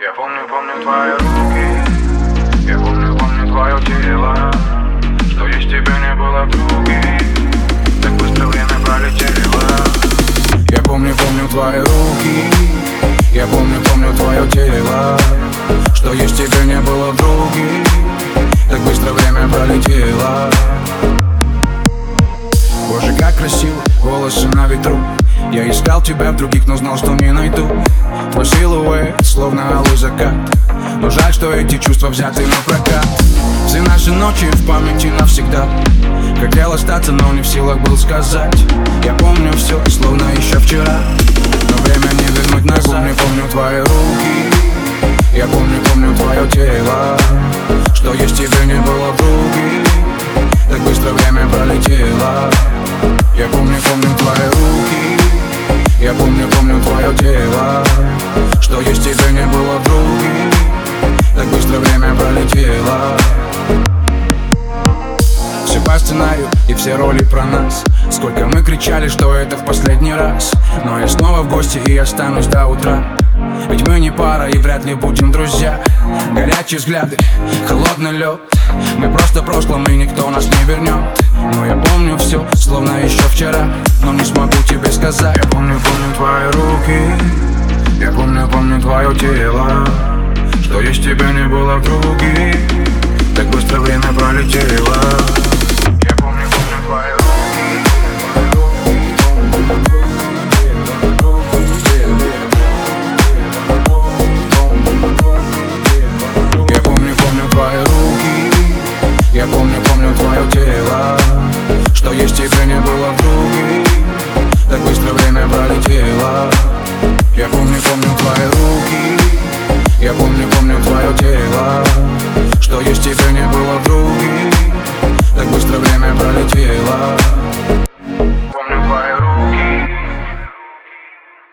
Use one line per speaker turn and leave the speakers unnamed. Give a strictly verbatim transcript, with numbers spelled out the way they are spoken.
Я помню, помню твои руки, я помню, помню твое тело, что есть тебя не было в круге, так быстро время пролетело.
Я помню, помню твои руки, я помню, помню твое тело, что есть тебя не было в друге, так быстро время пролетело. Боже, как красиво, волосы на ветру. Я искал тебя в других, но знал, что не найду. Твой силуэт, словно алый закат. Но жаль, что эти чувства взяты на прокат. Все наши ночи в памяти навсегда. Хотел остаться, но не в силах был сказать. Я помню все, словно еще вчера, но время не вернуть назад. Я помню, помню твои руки, я помню, помню твое тело, что есть тебе не было в друге, так быстро время пролетело. Я помню, помню твои руки, я помню, помню твое тело, что есть тебе не было в друге, так быстро время пролетело. Все по сценарию и все роли про нас. Сколько мы кричали, что это в последний раз, но я снова в гости и останусь до утра. Ведь мы не пара и вряд ли будем друзья. Горячие взгляды, холодный лед. Мы просто в прошлом и никто нас не вернет. Но я помню все, словно еще вчера, но не смогу тебе сказать.
Я помню, помню твои руки, я помню, помню твое тело, что есть тебя не было в друге, так быстро время пролетело. Я помню, помню твои руки,
я помню, помню твои руки, я помню, помню твое тело, что есть тебя не было в друге, так быстро время пролетело. Я помню, помню твои руки, я помню, помню твое тело, что есть тебя не было в друге,